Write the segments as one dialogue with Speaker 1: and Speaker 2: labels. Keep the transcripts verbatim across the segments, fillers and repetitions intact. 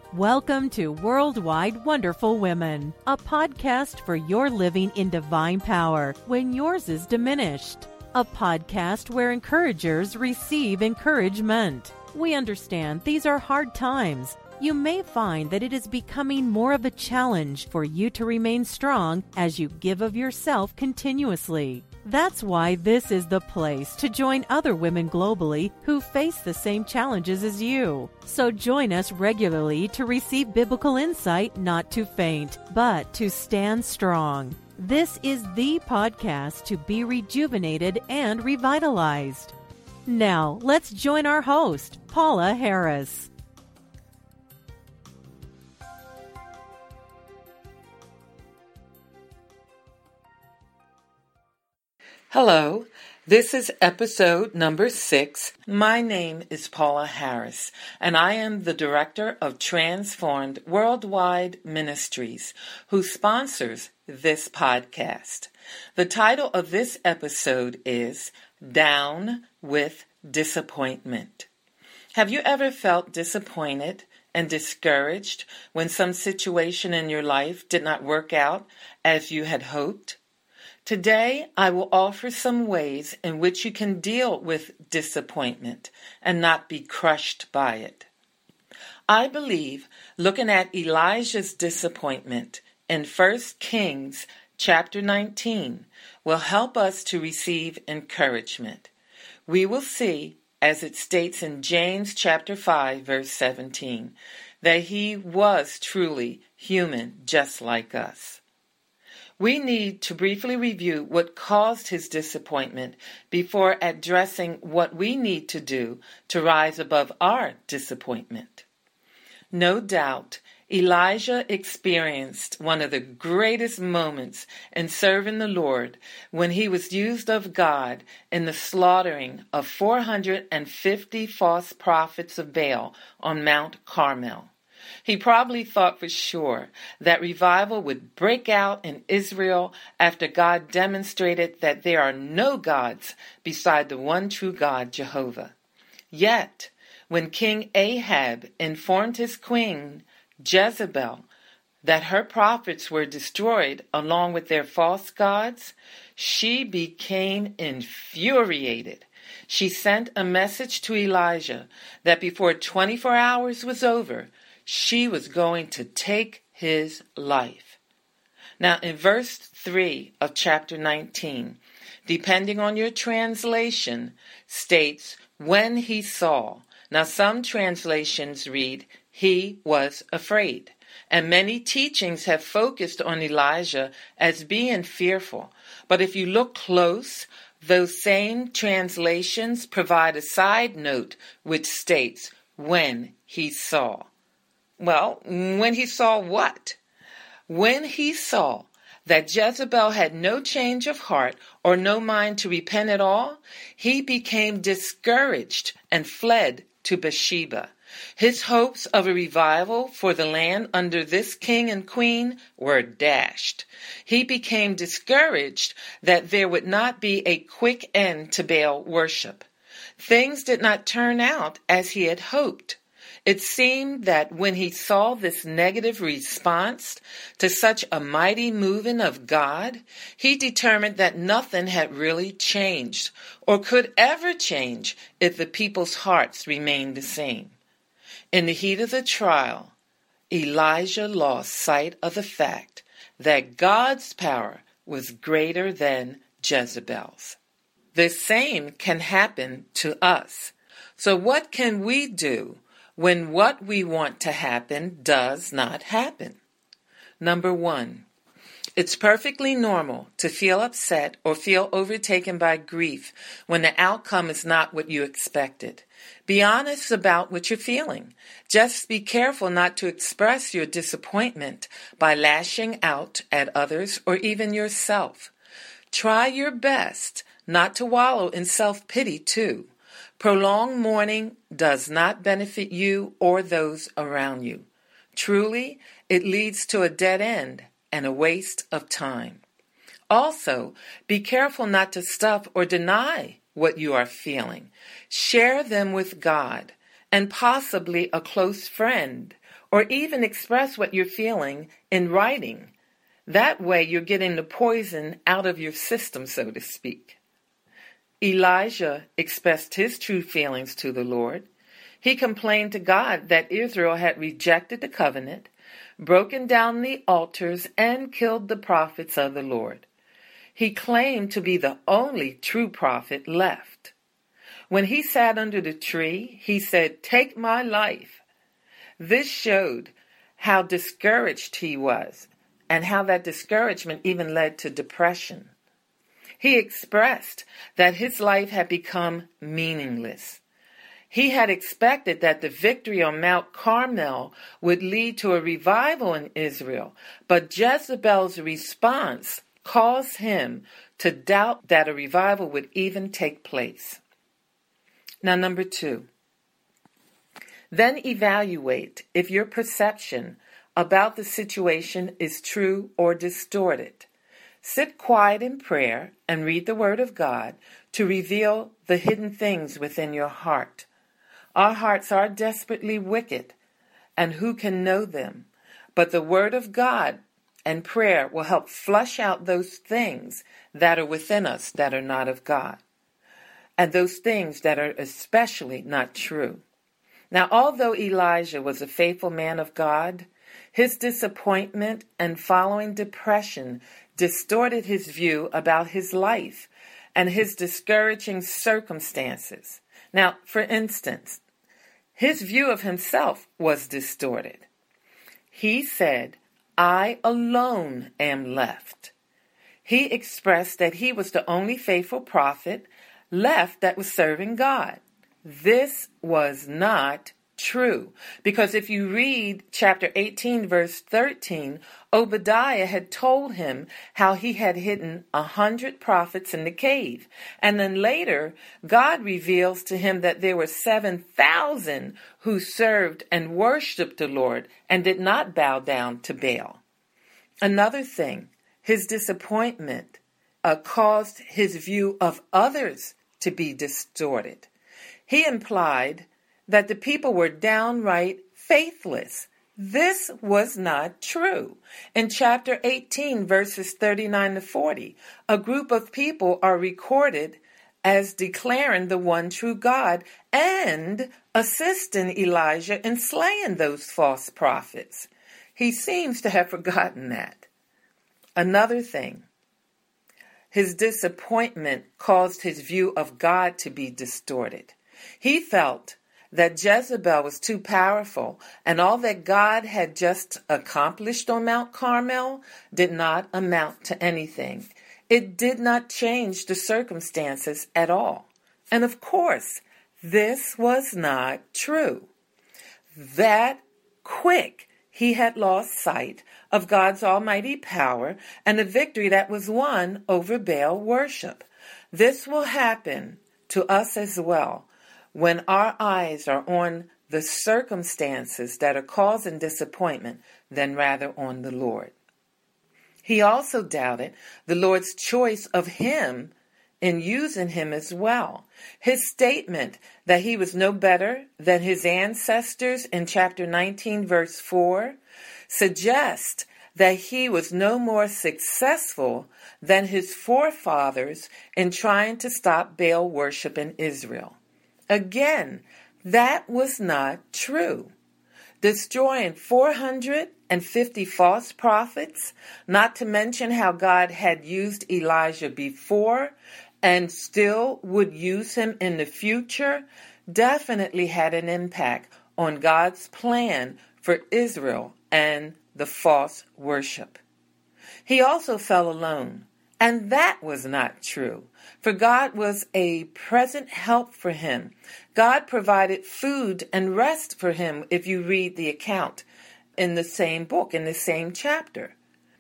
Speaker 1: Welcome to Worldwide Wonderful Women, a podcast for your living in divine power when yours is diminished. A podcast where encouragers receive encouragement. We understand these are hard times. You may find that it is becoming more of a challenge for you to remain strong as you give of yourself continuously. That's why this is the place to join other women globally who face the same challenges as you. So join us regularly to receive biblical insight, not to faint, but to stand strong. This is the podcast to be rejuvenated and revitalized. Now, let's join our host, Paula Harris.
Speaker 2: Hello, this is episode number six. My name is Paula Harris, and I am the director of Transformed Worldwide Ministries, who sponsors this podcast. The title of this episode is Down with Disappointment. Have you ever felt disappointed and discouraged when some situation in your life did not work out as you had hoped? Today, I will offer some ways in which you can deal with disappointment and not be crushed by it. I believe looking at Elijah's disappointment in First Kings chapter nineteen will help us to receive encouragement. We will see, as it states in James chapter five, verse seventeen, that he was truly human just like us. We need to briefly review what caused his disappointment before addressing what we need to do to rise above our disappointment. No doubt, Elijah experienced one of the greatest moments in serving the Lord when he was used of God in the slaughtering of four hundred fifty false prophets of Baal on Mount Carmel. He probably thought for sure that revival would break out in Israel after God demonstrated that there are no gods beside the one true God, Jehovah. Yet, when King Ahab informed his queen, Jezebel, that her prophets were destroyed along with their false gods, she became infuriated. She sent a message to Elijah that before twenty-four hours was over, she was going to take his life. Now, in verse three of chapter nineteen, depending on your translation, states, when he saw. Now, some translations read, he was afraid. And many teachings have focused on Elijah as being fearful. But if you look close, those same translations provide a side note which states, when he saw. Well, when he saw what? When he saw that Jezebel had no change of heart or no mind to repent at all, he became discouraged and fled to Bathsheba. His hopes of a revival for the land under this king and queen were dashed. He became discouraged that there would not be a quick end to Baal worship. Things did not turn out as he had hoped. It seemed that when he saw this negative response to such a mighty moving of God, he determined that nothing had really changed or could ever change if the people's hearts remained the same. In the heat of the trial, Elijah lost sight of the fact that God's power was greater than Jezebel's. The same can happen to us. So what can we do when what we want to happen does not happen? Number one, it's perfectly normal to feel upset or feel overtaken by grief when the outcome is not what you expected. Be honest about what you're feeling. Just be careful not to express your disappointment by lashing out at others or even yourself. Try your best not to wallow in self-pity too. Prolonged mourning does not benefit you or those around you. Truly, it leads to a dead end and a waste of time. Also, be careful not to stuff or deny what you are feeling. Share them with God and possibly a close friend or even express what you're feeling in writing. That way you're getting the poison out of your system, so to speak. Elijah expressed his true feelings to the Lord. He complained to God that Israel had rejected the covenant, broken down the altars, and killed the prophets of the Lord. He claimed to be the only true prophet left. When he sat under the tree, he said, "Take my life." This showed how discouraged he was, and how that discouragement even led to depression. He expressed that his life had become meaningless. He had expected that the victory on Mount Carmel would lead to a revival in Israel, but Jezebel's response caused him to doubt that a revival would even take place. Now, number two. Then evaluate if your perception about the situation is true or distorted. Sit quiet in prayer and read the Word of God to reveal the hidden things within your heart. Our hearts are desperately wicked, and who can know them? But the Word of God and prayer will help flush out those things that are within us that are not of God, and those things that are especially not true. Now, although Elijah was a faithful man of God, his disappointment and following depression distorted his view about his life and his discouraging circumstances. Now, for instance, his view of himself was distorted. He said, "I alone am left." He expressed that he was the only faithful prophet left that was serving God. This was not true, because if you read chapter eighteen, verse thirteen, Obadiah had told him how he had hidden a hundred prophets in the cave. And then later, God reveals to him that there were seven thousand who served and worshiped the Lord and did not bow down to Baal. Another thing, his disappointment uh, caused his view of others to be distorted. He implied that the people were downright faithless. This was not true. In chapter eighteen, verses thirty-nine to forty, a group of people are recorded as declaring the one true God and assisting Elijah in slaying those false prophets. He seems to have forgotten that. Another thing, his disappointment caused his view of God to be distorted. He felt that Jezebel was too powerful, and all that God had just accomplished on Mount Carmel did not amount to anything. It did not change the circumstances at all. And of course, this was not true. That quick, he had lost sight of God's almighty power and the victory that was won over Baal worship. This will happen to us as well when our eyes are on the circumstances that are causing disappointment than rather on the Lord. He also doubted the Lord's choice of him in using him as well. His statement that he was no better than his ancestors in chapter nineteen, verse four, suggests that he was no more successful than his forefathers in trying to stop Baal worship in Israel. Again, that was not true. Destroying four hundred fifty false prophets, not to mention how God had used Elijah before and still would use him in the future, definitely had an impact on God's plan for Israel and the false worship. He also fell alone, and that was not true, for God was a present help for him. God provided food and rest for him if you read the account in the same book, in the same chapter.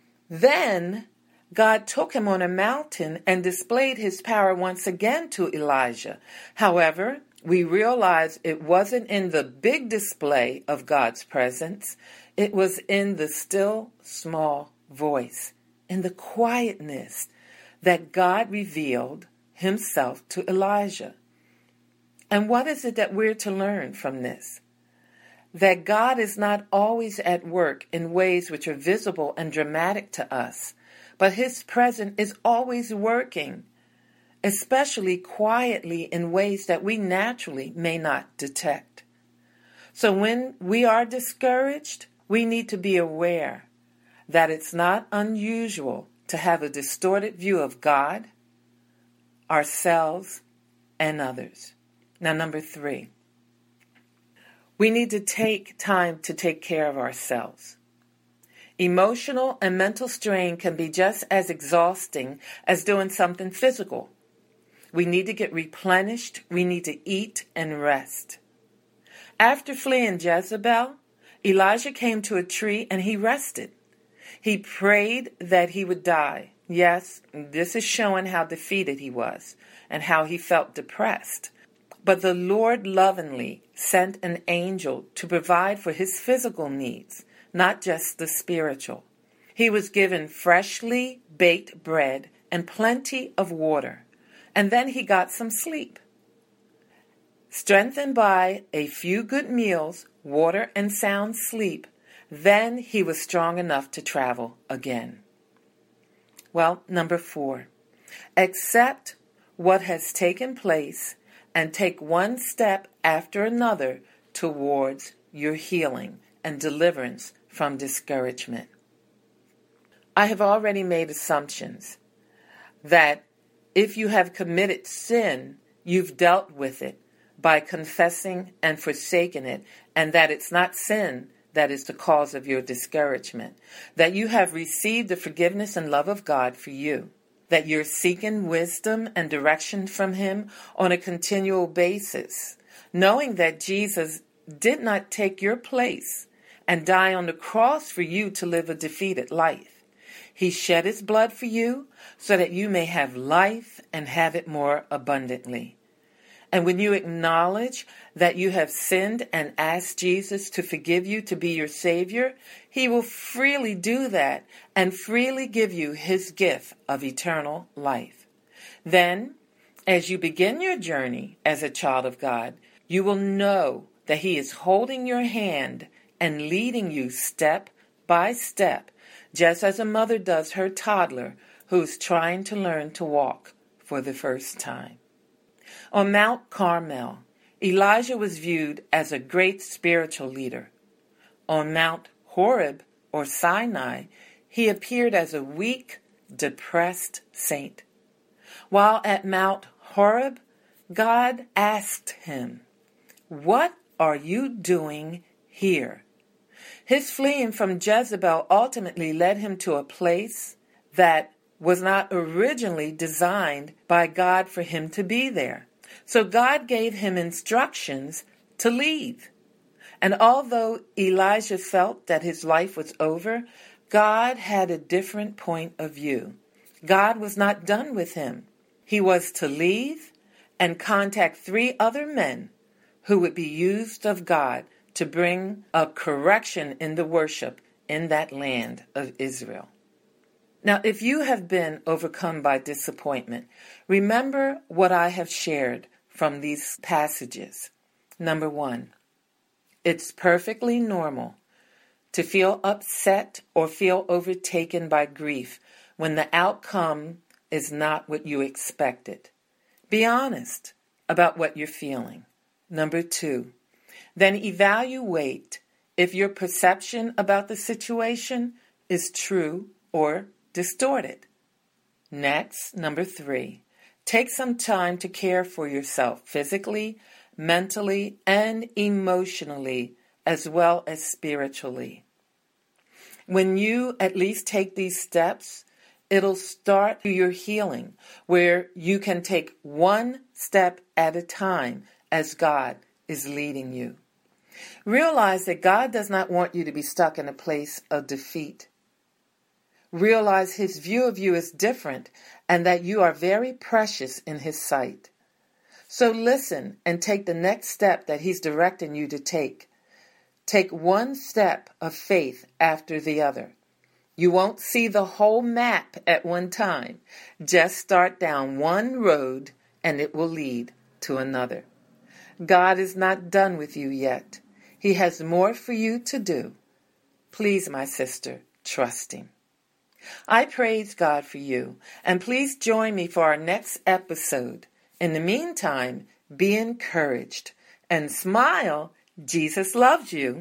Speaker 2: Then God took him on a mountain and displayed his power once again to Elijah. However, we realize it wasn't in the big display of God's presence. It was in the still, small voice, in the quietness that God revealed himself to Elijah. And what is it that we're to learn from this? that God is not always at work in ways which are visible and dramatic to us, but His presence is always working, especially quietly in ways that we naturally may not detect. So when we are discouraged, we need to be aware that it's not unusual to have a distorted view of God, ourselves, and others. Now, number three, we need to take time to take care of ourselves. Emotional and mental strain can be just as exhausting as doing something physical. We need to get replenished. We need to eat and rest. After fleeing Jezebel, Elijah came to a tree and he rested. He prayed that he would die. Yes, this is showing how defeated he was and how he felt depressed. But the Lord lovingly sent an angel to provide for his physical needs, not just the spiritual. He was given freshly baked bread and plenty of water, and then he got some sleep. Strengthened by a few good meals, water, and sound sleep, then he was strong enough to travel again. Well, number four, accept what has taken place and take one step after another towards your healing and deliverance from discouragement. I have already made assumptions that if you have committed sin, you've dealt with it by confessing and forsaking it, and that it's not sin that is the cause of your discouragement, that you have received the forgiveness and love of God for you, that you're seeking wisdom and direction from Him on a continual basis, knowing that Jesus did not take your place and die on the cross for you to live a defeated life. He shed His blood for you so that you may have life and have it more abundantly. And when you acknowledge that you have sinned and ask Jesus to forgive you, to be your Savior, He will freely do that and freely give you His gift of eternal life. Then, as you begin your journey as a child of God, you will know that He is holding your hand and leading you step by step, just as a mother does her toddler who is trying to learn to walk for the first time. On Mount Carmel, Elijah was viewed as a great spiritual leader. On Mount Horeb, or Sinai, he appeared as a weak, depressed saint. While at Mount Horeb, God asked him, "What are you doing here?" His fleeing from Jezebel ultimately led him to a place that was not originally designed by God for him to be there. So God gave him instructions to leave. And although Elijah felt that his life was over, God had a different point of view. God was not done with him. He was to leave and contact three other men who would be used of God to bring a correction in the worship in that land of Israel. Now, if you have been overcome by disappointment, remember what I have shared from these passages. Number one, it's perfectly normal to feel upset or feel overtaken by grief when the outcome is not what you expected. Be honest about what you're feeling. Number two, then evaluate if your perception about the situation is true or distorted. Next, number three, take some time to care for yourself physically, mentally, and emotionally, as well as spiritually. When you at least take these steps, it'll start your healing, where you can take one step at a time as God is leading you. Realize that God does not want you to be stuck in a place of defeat. Realize His view of you is different and that you are very precious in His sight. So listen and take the next step that He's directing you to take. Take one step of faith after the other. You won't see the whole map at one time. Just start down one road and it will lead to another. God is not done with you yet. He has more for you to do. Please, my sister, trust Him. I praise God for you, and please join me for our next episode. In the meantime, be encouraged and smile. Jesus loves you.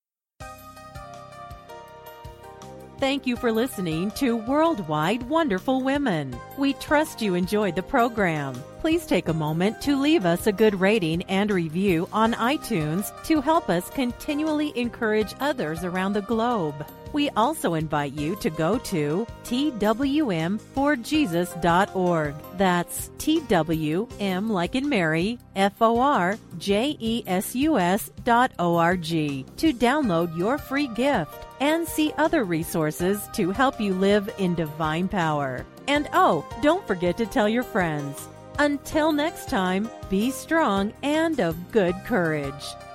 Speaker 1: Thank you for listening to Worldwide Wonderful Women. We trust you enjoyed the program. Please take a moment to leave us a good rating and review on iTunes to help us continually encourage others around the globe. We also invite you to go to T W M for Jesus dot org. That's T W M like in Mary, F O R J E S U S dot O R G to download your free gift and see other resources to help you live in divine power. And oh, don't forget to tell your friends. Until next time, be strong and of good courage.